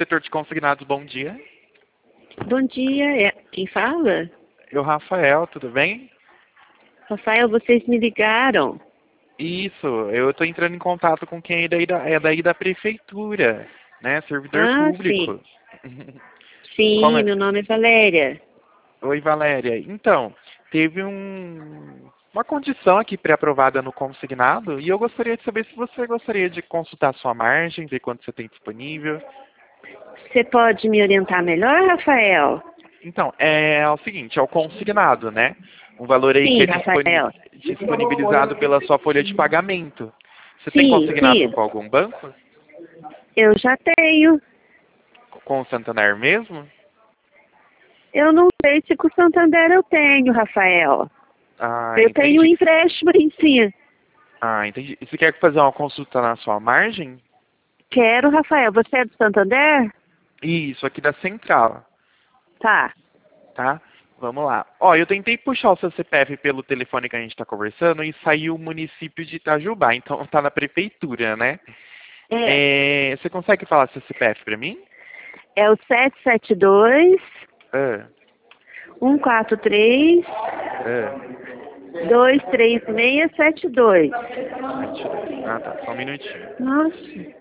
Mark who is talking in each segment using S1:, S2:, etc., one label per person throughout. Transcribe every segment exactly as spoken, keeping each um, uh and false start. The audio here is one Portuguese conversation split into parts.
S1: setor de consignados, bom dia.
S2: Bom dia, é- quem fala?
S1: Eu, Rafael, tudo bem?
S2: Rafael, vocês me ligaram.
S1: Isso, eu estou entrando em contato com quem é daí da, é daí da prefeitura, né? Servidor
S2: Ah, sim.
S1: público. Como
S2: Sim,
S1: é?
S2: meu nome é Valéria.
S1: Oi, Valéria. Então, teve um, uma condição aqui pré-aprovada no consignado e eu gostaria de saber se você gostaria de consultar sua margem, ver quanto você tem disponível.
S2: Você pode me orientar melhor, Rafael?
S1: Então, é o seguinte, é o consignado, né? Um valor aí que
S2: Sim,
S1: é disponi-
S2: Rafael.
S1: disponibilizado pela sua folha de pagamento. Você tem
S2: Sim,
S1: consignado
S2: sim.
S1: com algum banco?
S2: Eu já tenho.
S1: Com o Santander mesmo?
S2: Eu não sei se com o Santander eu tenho, Rafael.
S1: Ah,
S2: Eu tenho um
S1: entendi.
S2: empréstimo em si.
S1: Ah, entendi. E você quer fazer uma consulta na sua margem?
S2: Quero, Rafael. Você é do Santander?
S1: Isso, aqui da central,
S2: Tá.
S1: tá? Vamos lá. Ó, eu tentei puxar o seu C P F pelo telefone que a gente está conversando e saiu o município de Itajubá, então tá na prefeitura, né?
S2: É.
S1: É, você consegue falar seu C P F para mim?
S2: É o sete sete dois,
S1: Ah,
S2: um quatro três,
S1: ah.
S2: dois três seis sete dois.
S1: vinte e dois. Ah, tá. Só um minutinho.
S2: Nossa.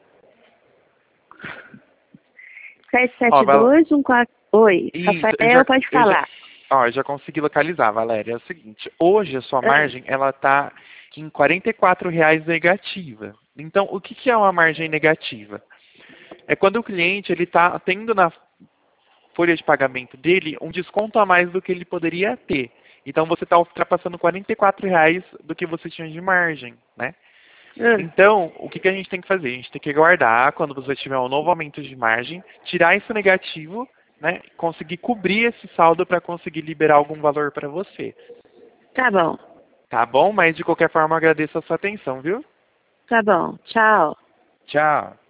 S2: sete
S1: Ó,
S2: sete
S1: Val...
S2: dois, um quatro. Oi,
S1: Isso, eu
S2: Rafael,
S1: já,
S2: pode
S1: eu já,
S2: falar.
S1: ó, eu já consegui localizar, Valéria. É o seguinte, hoje a sua
S2: Ah,
S1: margem, ela tá em quarenta e quatro reais negativa. Então, o que que é uma margem negativa? É quando o cliente, ele tá tendo na folha de pagamento dele um desconto a mais do que ele poderia ter. Então, você está ultrapassando quarenta e quatro reais do que você tinha de margem, né?
S2: ah,
S1: Então, o que, que a gente tem que fazer? A gente tem que guardar quando você tiver um novo aumento de margem, tirar isso negativo, né? Conseguir cobrir esse saldo para conseguir liberar algum valor para você.
S2: tá bom,
S1: Tá bom? Mas de qualquer forma, eu agradeço a sua atenção, viu?
S2: tá bom. Tchau.
S1: Tchau.